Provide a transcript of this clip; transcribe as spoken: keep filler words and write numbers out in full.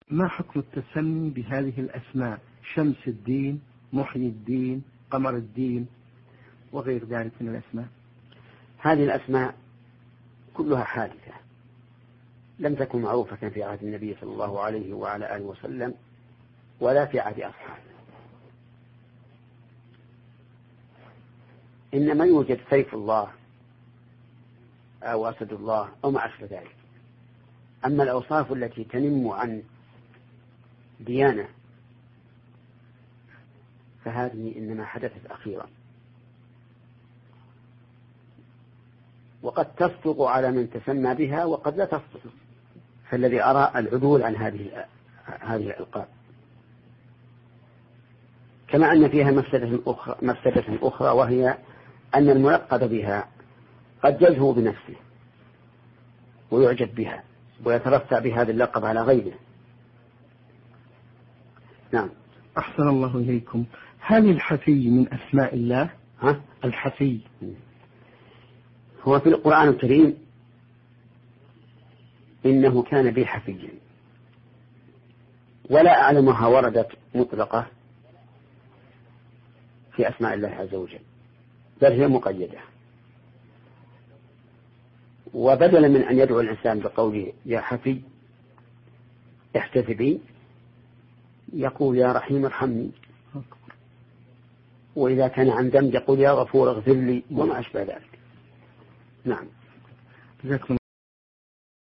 ما حكم التسمي بهذه الأسماء شمس الدين، محيي الدين، قمر الدين وغير ذلك من الأسماء؟ هذه الأسماء كلها حادثة لم تكن معروفة في عهد النبي صلى الله عليه وعلى آله وسلم ولا في عهد أصحابه، إنما يوجد سيف الله أو أسد الله أو ما أشبه ذلك. أما الأوصاف التي تنم عن ديانة فهذه إنما حدثت أخيرا، وقد تصدق على من تسمى بها وقد لا تصدق، فالذي أرى العدول عن هذه هذه الألقاب. كما أن فيها مفسدة أخرى, مفسدة أخرى وهي أن الملقب بها قد يزهو بنفسه ويعجب بها ويترفع بهذا اللقب على غيره. نعم. أحسن الله إليكم. هل الحفي من أسماء الله؟ ها؟ الحفي هو في القرآن الكريم إنه كان بي حفيا، ولا أعلمها وردت مطلقة في أسماء الله عز وجل، بل هي مقيدة. وبدلا من أن يدعو الإنسان بقوله يا حفي احتفي، يقول يا رحيم ارحمني، وإذا كان عن ذنب يقول يا غفور اغفر لي وما أشبه ذلك. نعم. جزاكم